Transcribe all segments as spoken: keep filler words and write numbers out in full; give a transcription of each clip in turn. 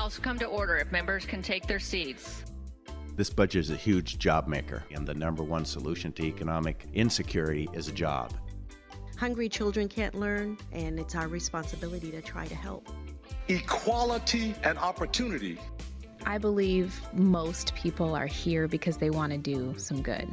House come to order if members can take their seats. This budget is a huge job maker, and the number one solution to economic insecurity is a job. Hungry children can't learn, and it's our responsibility to try to help. Equality and opportunity. I believe most people are here because they want to do some good.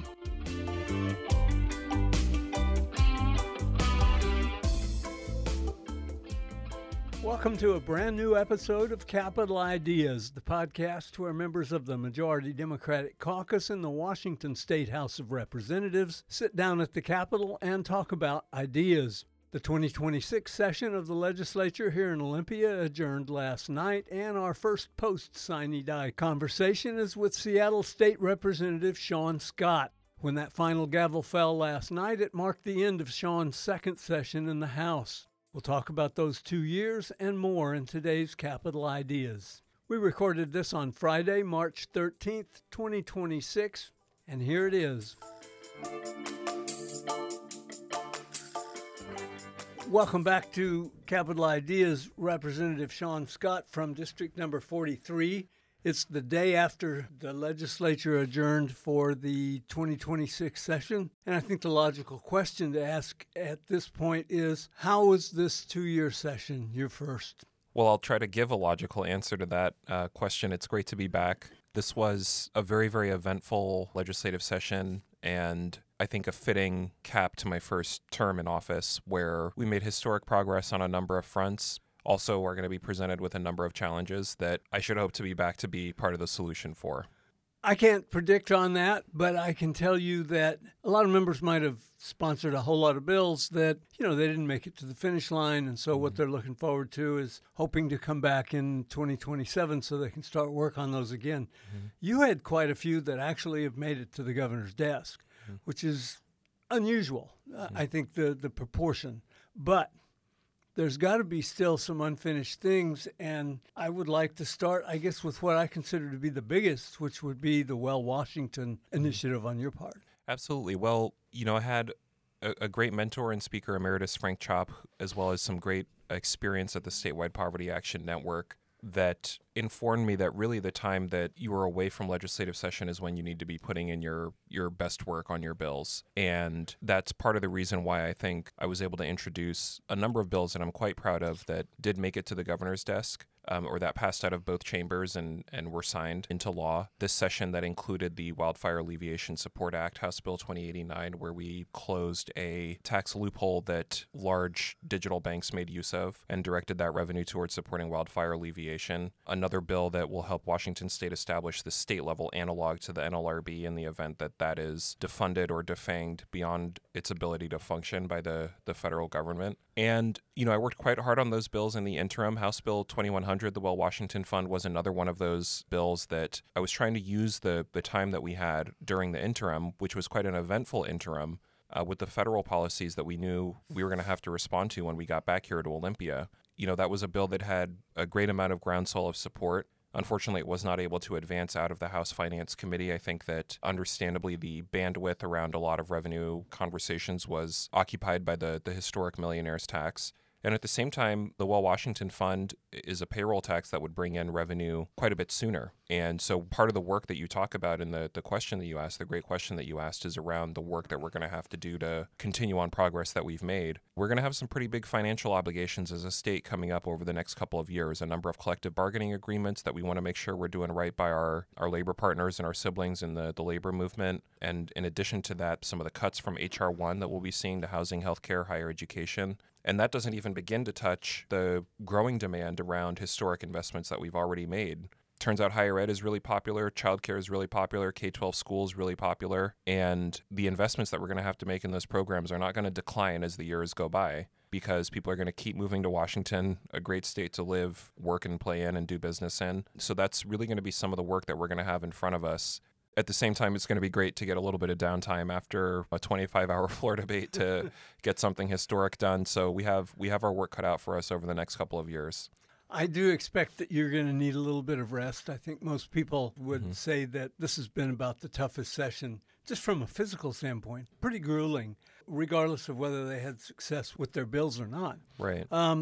Welcome to a brand new episode of Capital Ideas, the podcast where members of the majority Democratic caucus in the Washington State House of Representatives sit down at the Capitol and talk about ideas. The twenty twenty-six session of the legislature here in Olympia adjourned last night, and our first post-sine die conversation is with Seattle State Representative Sean Scott. When that final gavel fell last night, it marked the end of Sean's second session in the House. We'll talk about those two years and more in today's Capital Ideas. We recorded this on Friday, March thirteenth, twenty twenty-six, and here it is. Welcome back to Capital Ideas, Representative Sean Scott from District Number forty-three. It's the day after the legislature adjourned for the twenty twenty-six session, and I think the logical question to ask at this point is, how was this two-year session your first? Well, I'll try to give a logical answer to that uh, question. It's great to be back. This was a very, very eventful legislative session, and I think a fitting cap to my first term in office, where we made historic progress on a number of fronts. Also, we're going to be presented with a number of challenges that I should hope to be back to be part of the solution for. I can't predict on that, but I can tell you that a lot of members might have sponsored a whole lot of bills that, you know, they didn't make it to the finish line. And so mm-hmm. what they're looking forward to is hoping to come back in twenty twenty-seven so they can start work on those again. Mm-hmm. You had quite a few that actually have made it to the governor's desk, mm-hmm. which is unusual, mm-hmm. I think, the, the proportion. But there's got to be still some unfinished things, and I would like to start, I guess, with what I consider to be the biggest, which would be the Well Washington initiative on your part. Absolutely. Well, you know, I had a, a great mentor and Speaker Emeritus Frank Chop, as well as some great experience at the Statewide Poverty Action Network, that informed me that really the time that you are away from legislative session is when you need to be putting in your your best work on your bills. And that's part of the reason why I think I was able to introduce a number of bills that I'm quite proud of that did make it to the governor's desk, um, or that passed out of both chambers and, and were signed into law. This session that included the Wildfire Alleviation Support Act, House Bill twenty eighty-nine, where we closed a tax loophole that large digital banks made use of and directed that revenue towards supporting wildfire alleviation. Another bill that will help Washington State establish the state-level analog to the N L R B in the event that that is defunded or defanged beyond its ability to function by the, the federal government. And, you know, I worked quite hard on those bills in the interim. House Bill twenty-one hundred, the Well Washington Fund, was another one of those bills that I was trying to use the, the time that we had during the interim, which was quite an eventful interim, uh, with the federal policies that we knew we were going to have to respond to when we got back here to Olympia. You know, that was a bill that had a great amount of groundswell of support. Unfortunately, it was not able to advance out of the House Finance Committee. I think that, understandably, the bandwidth around a lot of revenue conversations was occupied by the, the historic millionaire's tax. And at the same time, the Well Washington Fund is a payroll tax that would bring in revenue quite a bit sooner. And so part of the work that you talk about in the, the question that you asked, the great question that you asked, is around the work that we're going to have to do to continue on progress that we've made. We're going to have some pretty big financial obligations as a state coming up over the next couple of years, a number of collective bargaining agreements that we want to make sure we're doing right by our, our labor partners and our siblings in the, the labor movement. And in addition to that, some of the cuts from H R one that we'll be seeing to housing, healthcare, higher education. And that doesn't even begin to touch the growing demand around historic investments that we've already made. Turns out higher ed is really popular, childcare is really popular, K twelve school is really popular, and the investments that we're going to have to make in those programs are not going to decline as the years go by, because people are going to keep moving to Washington, a great state to live, work, and play in and do business in. So that's really going to be some of the work that we're going to have in front of us. At the same time, it's going to be great to get a little bit of downtime after a twenty-five hour floor debate to get something historic done. So we have we have our work cut out for us over the next couple of years. I do expect that you're going to need a little bit of rest. I think most people would mm-hmm. say that this has been about the toughest session, just from a physical standpoint, pretty grueling, regardless of whether they had success with their bills or not. Right. Um,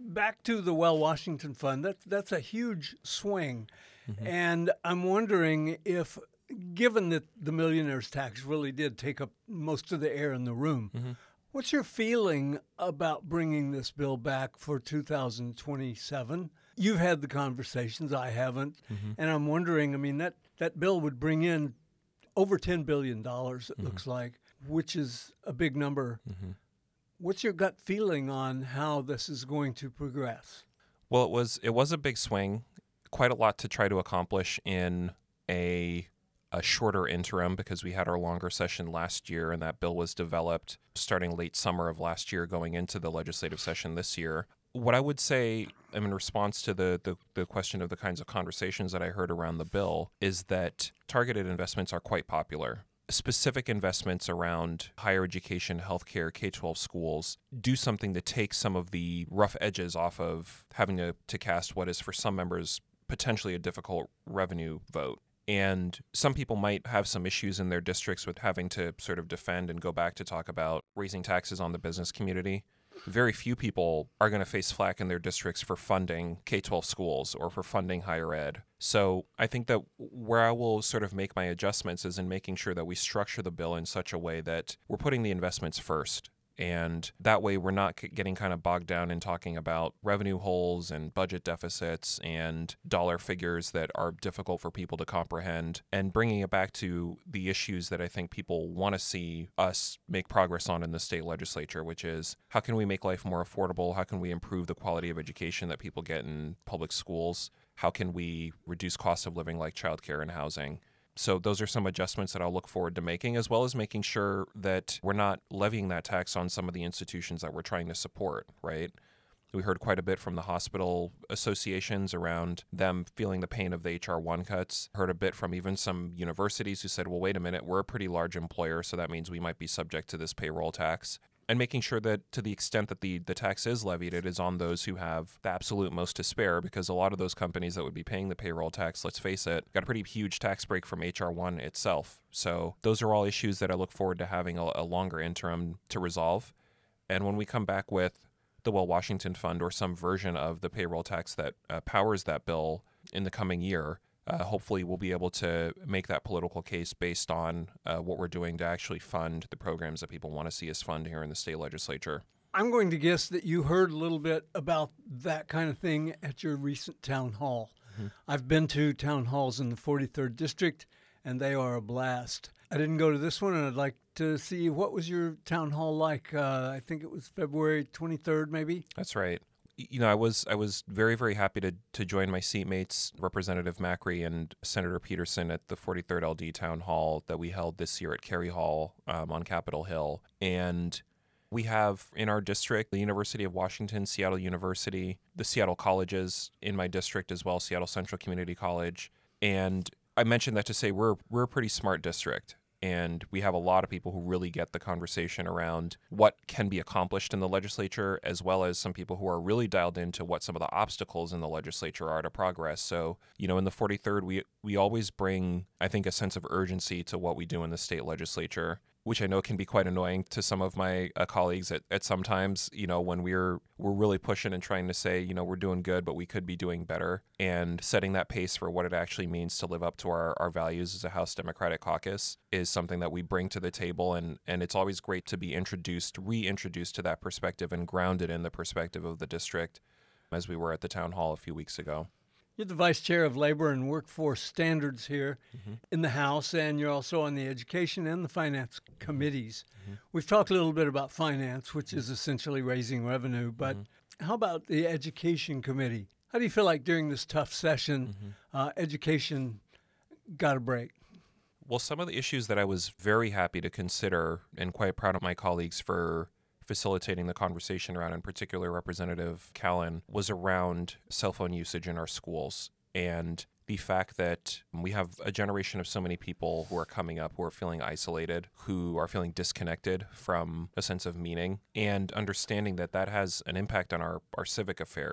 back to the Well Washington Fund, that, that's a huge swing. Mm-hmm. And I'm wondering if, given that the millionaire's tax really did take up most of the air in the room, mm-hmm. what's your feeling about bringing this bill back for two thousand twenty-seven? You've had the conversations, I haven't. Mm-hmm. And I'm wondering, I mean, that, that bill would bring in over ten billion dollars, it mm-hmm. looks like, which is a big number. Mm-hmm. What's your gut feeling on how this is going to progress? Well, it was it was a big swing, quite a lot to try to accomplish in a a shorter interim because we had our longer session last year, and that bill was developed starting late summer of last year going into the legislative session this year. What I would say in response to the, the, the question of the kinds of conversations that I heard around the bill is that targeted investments are quite popular. Specific investments around higher education, healthcare, K twelve schools do something to take some of the rough edges off of having to, to cast what is for some members potentially a difficult revenue vote. And some people might have some issues in their districts with having to sort of defend and go back to talk about raising taxes on the business community. Very few people are going to face flack in their districts for funding K twelve schools or for funding higher ed. So I think that where I will sort of make my adjustments is in making sure that we structure the bill in such a way that we're putting the investments first. And that way we're not getting kind of bogged down in talking about revenue holes and budget deficits and dollar figures that are difficult for people to comprehend, and bringing it back to the issues that I think people want to see us make progress on in the state legislature, which is how can we make life more affordable? How can we improve the quality of education that people get in public schools? How can we reduce cost of living like childcare and housing? So those are some adjustments that I'll look forward to making, as well as making sure that we're not levying that tax on some of the institutions that we're trying to support, right? We heard quite a bit from the hospital associations around them feeling the pain of the H R one cuts. Heard a bit from even some universities who said, well, wait a minute, we're a pretty large employer, so that means we might be subject to this payroll tax. And making sure that to the extent that the, the tax is levied, it is on those who have the absolute most to spare, because a lot of those companies that would be paying the payroll tax, let's face it, got a pretty huge tax break from H R one itself. So those are all issues that I look forward to having a, a longer interim to resolve. And when we come back with the Well Washington Fund or some version of the payroll tax that uh, powers that bill in the coming year, Uh, hopefully we'll be able to make that political case based on uh, what we're doing to actually fund the programs that people want to see us fund here in the state legislature. I'm going to guess that you heard a little bit about that kind of thing at your recent town hall. Mm-hmm. I've been to town halls in the forty-third District, and they are a blast. I didn't go to this one, and I'd like to see, what was your town hall like? Uh, I think it was February twenty-third, maybe? That's right. You know, I was I was very, very happy to to join my seatmates, Representative Macri and Senator Peterson, at the forty-third L D Town Hall that we held this year at Cary Hall um, on Capitol Hill. And we have in our district the University of Washington, Seattle University, the Seattle colleges in my district as well, Seattle Central Community College. And I mentioned that to say we're we're a pretty smart district. And we have a lot of people who really get the conversation around what can be accomplished in the legislature, as well as some people who are really dialed into what some of the obstacles in the legislature are to progress. So, you know, in the forty-third, we we always bring, I think, a sense of urgency to what we do in the state legislature, which I know can be quite annoying to some of my uh, colleagues at, at sometimes, you know, when we're we're really pushing and trying to say, you know, we're doing good, but we could be doing better, and setting that pace for what it actually means to live up to our, our values as a House Democratic Caucus is something that we bring to the table. And, and it's always great to be introduced, reintroduced to that perspective and grounded in the perspective of the district, as we were at the town hall a few weeks ago. You're the Vice Chair of Labor and Workforce Standards here mm-hmm. in the House, and you're also on the Education and the Finance Committees. Mm-hmm. We've talked a little bit about finance, which mm-hmm. is essentially raising revenue, but mm-hmm. how about the Education Committee? How do you feel like during this tough session, mm-hmm. uh, education got a break? Well, some of the issues that I was very happy to consider, and quite proud of my colleagues for facilitating the conversation around, in particular Representative Callan, was around cell phone usage in our schools, and the fact that we have a generation of so many people who are coming up who are feeling isolated, who are feeling disconnected from a sense of meaning, and understanding that that has an impact on our, our civic affairs.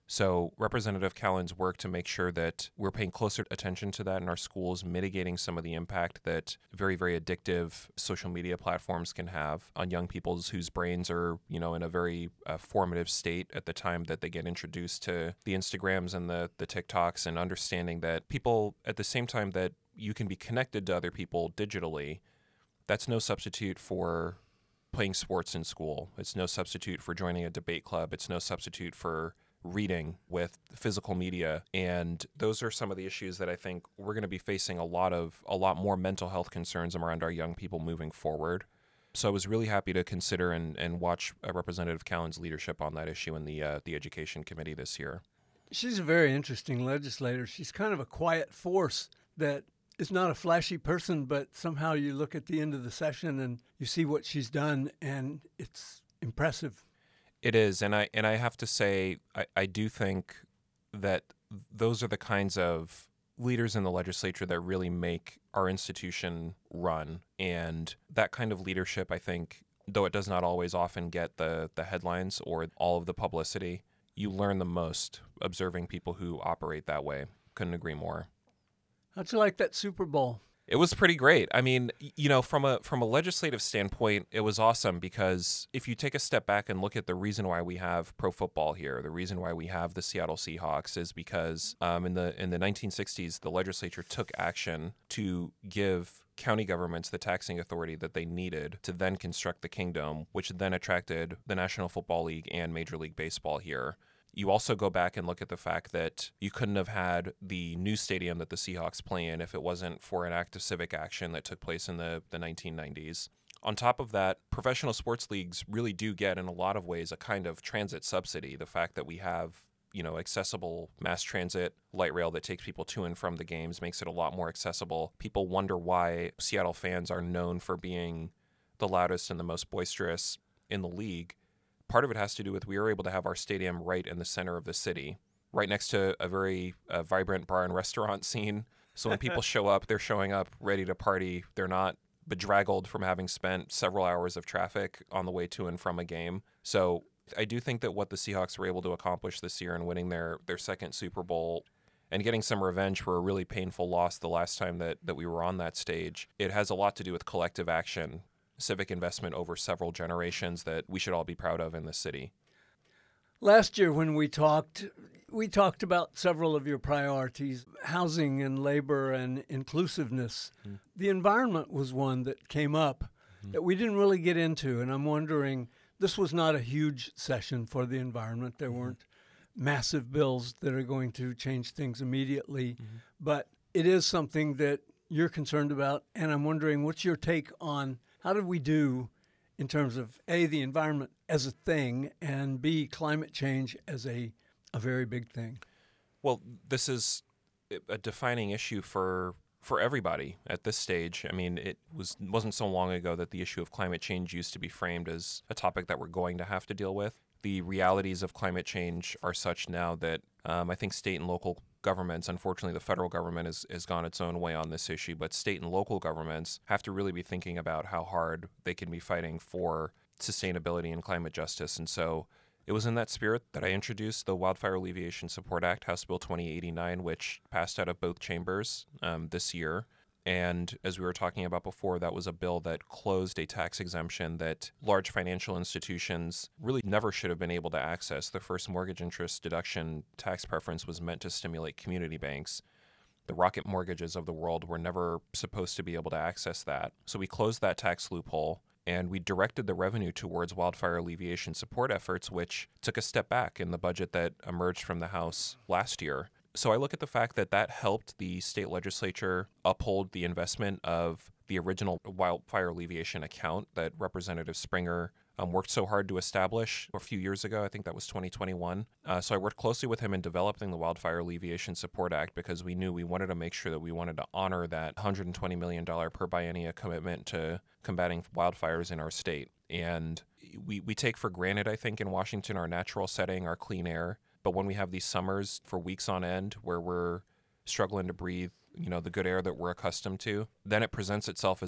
So Representative Callan's work to make sure that we're paying closer attention to that in our schools, mitigating some of the impact that very, very addictive social media platforms can have on young people's whose brains are, you know, in a very uh, formative state at the time that they get introduced to the Instagrams and the, the TikToks, and understanding that people, at the same time that you can be connected to other people digitally, that's no substitute for playing sports in school. It's no substitute for joining a debate club. It's no substitute for reading with physical media. And those are some of the issues that I think we're going to be facing a lot of, a lot more mental health concerns around our young people moving forward. So I was really happy to consider and, and watch uh, Representative Callan's leadership on that issue in the uh, the Education Committee this year. She's a very interesting legislator. She's kind of a quiet force that is not a flashy person, but somehow you look at the end of the session and you see what she's done, and it's impressive. It is, and I and I have to say, I, I do think that those are the kinds of leaders in the legislature that really make our institution run. And that kind of leadership, I think, though it does not always often get the, the headlines or all of the publicity, you learn the most observing people who operate that way. Couldn't agree more. How'd you like that Super Bowl? It was pretty great. I mean, you know, from a from a legislative standpoint, it was awesome because if you take a step back and look at the reason why we have pro football here, the reason why we have the Seattle Seahawks is because um, in the in the nineteen sixties, the legislature took action to give county governments the taxing authority that they needed to then construct the kingdom, which then attracted the National Football League and Major League Baseball here. You also go back and look at the fact that you couldn't have had the new stadium that the Seahawks play in if it wasn't for an act of civic action that took place in the, the nineteen nineties. On top of that, professional sports leagues really do get, in a lot of ways, a kind of transit subsidy. The fact that we have, you know, accessible mass transit, light rail that takes people to and from the games makes it a lot more accessible. People wonder why Seattle fans are known for being the loudest and the most boisterous in the league. Part of it has to do with we were able to have our stadium right in the center of the city, right next to a very uh, vibrant bar and restaurant scene. So when people show up, they're showing up ready to party. They're not bedraggled from having spent several hours of traffic on the way to and from a game. So I do think that what the Seahawks were able to accomplish this year in winning their, their second Super Bowl and getting some revenge for a really painful loss the last time that, that we were on that stage, it has a lot to do with collective action, civic investment over several generations that we should all be proud of in this city. Last year when we talked, we talked about several of your priorities, housing and labor and inclusiveness. Mm. The environment was one that came up mm-hmm. that we didn't really get into, and I'm wondering, this was not a huge session for the environment. There mm-hmm. weren't massive bills that are going to change things immediately, mm-hmm. but it is something that you're concerned about, and I'm wondering, what's your take on how did we do in terms of, A, the environment as a thing, and B, climate change as a, a very big thing? Well, this is a defining issue for for everybody at this stage. I mean, it was, wasn't so long ago that the issue of climate change used to be framed as a topic that we're going to have to deal with. The realities of climate change are such now that um, I think state and local governments, unfortunately the federal government has, has gone its own way on this issue, but state and local governments have to really be thinking about how hard they can be fighting for sustainability and climate justice. And so it was in that spirit that I introduced the Wildfire Alleviation Support Act, House Bill twenty eighty-nine, which passed out of both chambers um, this year. And as we were talking about before, that was a bill that closed a tax exemption that large financial institutions really never should have been able to access. The first mortgage interest deduction tax preference was meant to stimulate community banks. The Rocket Mortgages of the world were never supposed to be able to access that. So we closed that tax loophole, and we directed the revenue towards wildfire alleviation support efforts, which took a step back in the budget that emerged from the House last year. So I look at the fact that that helped the state legislature uphold the investment of the original wildfire alleviation account that Representative Springer um, worked so hard to establish a few years ago. I think that was twenty twenty-one. Uh, so I worked closely with him in developing the Wildfire Alleviation Support Act because we knew we wanted to make sure that we wanted to honor that one hundred twenty million dollars per biennia commitment to combating wildfires in our state. And we, we take for granted, I think, in Washington, our natural setting, our clean air. But when we have these summers for weeks on end where we're struggling to breathe, you know, the good air that we're accustomed to, then it presents itself as a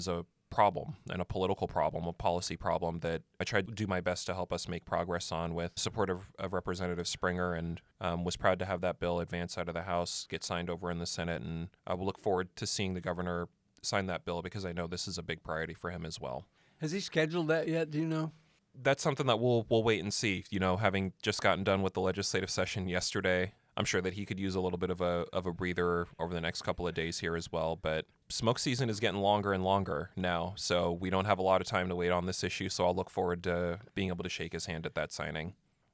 problem and a political problem, a policy problem that I tried to do my best to help us make progress on with support of, of Representative Springer, and um, was proud to have that bill advance out of the House, get signed over in the Senate, and I will look forward to seeing the governor sign that bill because I know this is a big priority for him as well. Has he scheduled that yet? Do you know? That's something that we'll we'll wait and see. You know, having just gotten done with the legislative session yesterday, I'm sure that he could use a little bit of a of a breather over the next couple of days here as well. But smoke season is getting longer and longer now, so we don't have a lot of time to wait on this issue. So I'll look forward to being able to shake his hand at that signing.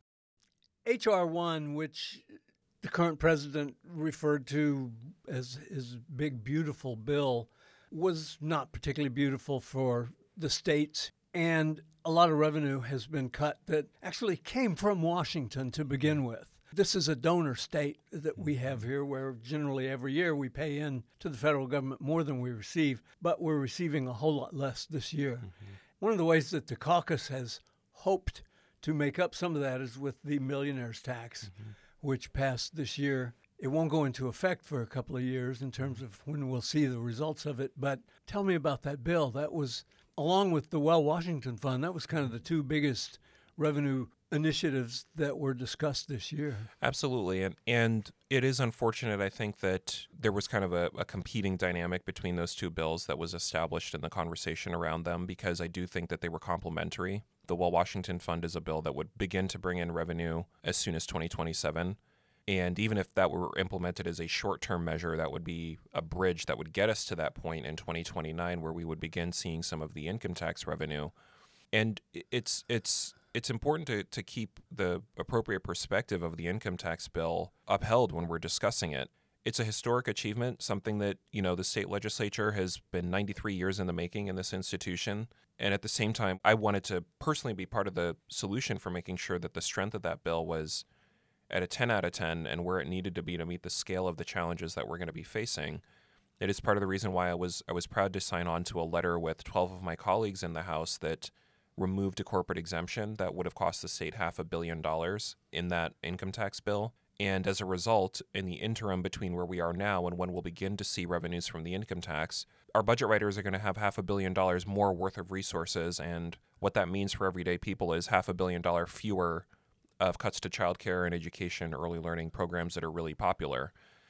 H R one, which the current president referred to as his big, beautiful bill, was not particularly beautiful for the states, and a lot of revenue has been cut that actually came from Washington to begin with. This is a donor state that we have here where generally every year we pay in to the federal government more than we receive, but we're receiving a whole lot less this year. Mm-hmm. One of the ways that the caucus has hoped to make up some of that is with the millionaire's tax, mm-hmm. which passed this year. It won't go into effect for a couple of years in terms of when we'll see the results of it, but tell me about that bill. That was, along with the Well Washington Fund, that was kind of the two biggest revenue initiatives that were discussed this year. Absolutely. And and it is unfortunate, I think, that there was kind of a, a competing dynamic between those two bills that was established in the conversation around them, because I do think that they were complementary. The Well Washington Fund is a bill that would begin to bring in revenue as soon as twenty twenty-seven. And even if that were implemented as a short-term measure, that would be a bridge that would get us to that point in twenty twenty-nine where we would begin seeing some of the income tax revenue. And it's it's it's important to, to keep the appropriate perspective of the income tax bill upheld when we're discussing it. It's a historic achievement, something that, you know, the state legislature has been ninety-three years in the making in this institution. And at the same time, I wanted to personally be part of the solution for making sure that the strength of that bill was at a ten out of ten and where it needed to be to meet the scale of the challenges that we're going to be facing. It is part of the reason why I was I was proud to sign on to a letter with twelve of my colleagues in the House that removed a corporate exemption that would have cost the state half a billion dollars in that income tax bill. And as a result, in the interim between where we are now and when we'll begin to see revenues from the income tax, our budget writers are going to have half a billion dollars more worth of resources. And what that means for everyday people is half a billion dollar fewer of cuts to childcare and education, early learning programs that are really popular.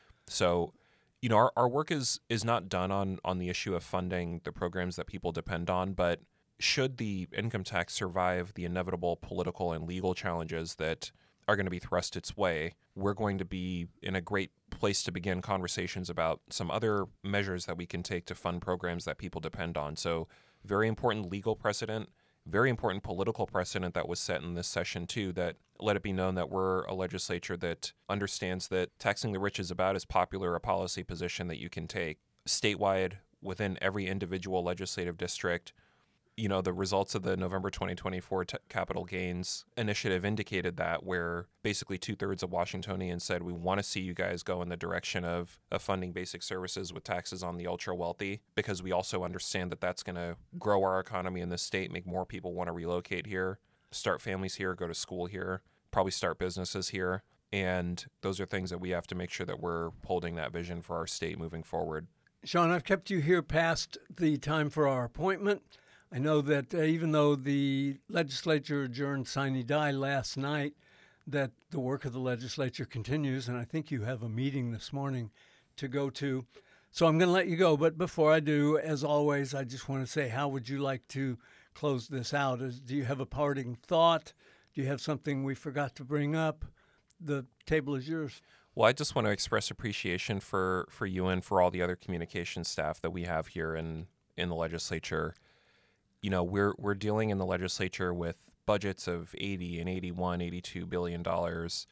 So, you know, our, our work is is not done on, on the issue of funding the programs that people depend on, but should the income tax survive the inevitable political and legal challenges that are going to be thrust its way, we're going to be in a great place to begin conversations about some other measures that we can take to fund programs that people depend on. So very important legal precedent, very important political precedent that was set in this session too, that let it be known that we're a legislature that understands that taxing the rich is about as popular a policy position that you can take. Statewide, within every individual legislative district, you know, the results of the November twenty twenty-four t- capital gains initiative indicated that, where basically two-thirds of Washingtonians said, we want to see you guys go in the direction of, of funding basic services with taxes on the ultra-wealthy, because we also understand that that's going to grow our economy in the state, make more people want to relocate here, start families here, go to school here, probably start businesses here. And those are things that we have to make sure that we're holding that vision for our state moving forward. Sean, I've kept you here past the time for our appointment. I know that uh, even though the legislature adjourned sine die last night, that the work of the legislature continues, and I think you have a meeting this morning to go to. So I'm going to let you go, but before I do, as always, I just want to say, how would you like to close this out? Is, do you have a parting thought? Do you have something we forgot to bring up? The table is yours. Well, I just want to express appreciation for, for you and for all the other communications staff that we have here in, in the legislature. You know, we're we're dealing in the legislature with budgets of eighty and eighty-one, eighty-two billion dollars,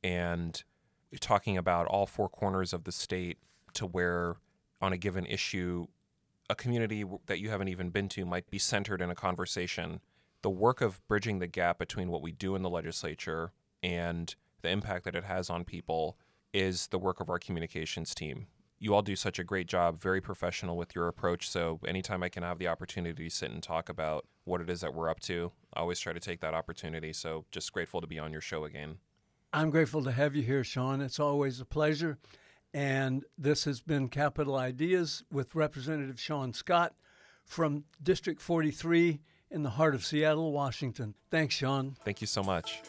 and talking about all four corners of the state, to where on a given issue, a community that you haven't even been to might be centered in a conversation. The work of bridging the gap between what we do in the legislature and the impact that it has on people is the work of our communications team. You all do such a great job, very professional with your approach. So anytime I can have the opportunity to sit and talk about what it is that we're up to, I always try to take that opportunity. So just grateful to be on your show again. I'm grateful to have you here, Sean. It's always a pleasure. And this has been Capital Ideas with Representative Sean Scott, from District forty-three in the heart of Seattle, Washington. Thanks, Sean. Thank you so much.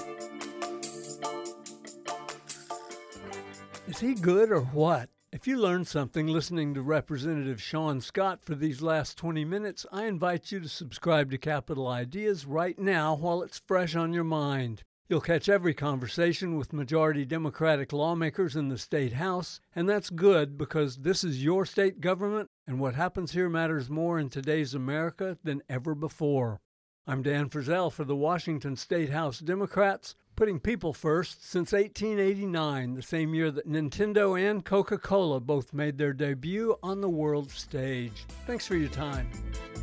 Is he good or what? If you learned something listening to Representative Sean Scott for these last twenty minutes, I invite you to subscribe to Capital Ideas right now while it's fresh on your mind. You'll catch every conversation with majority Democratic lawmakers in the State House, and that's good because this is your state government, and what happens here matters more in today's America than ever before. I'm Dan Frizzell for the Washington State House Democrats, putting people first since eighteen eighty-nine, the same year that Nintendo and Coca-Cola both made their debut on the world stage. Thanks for your time.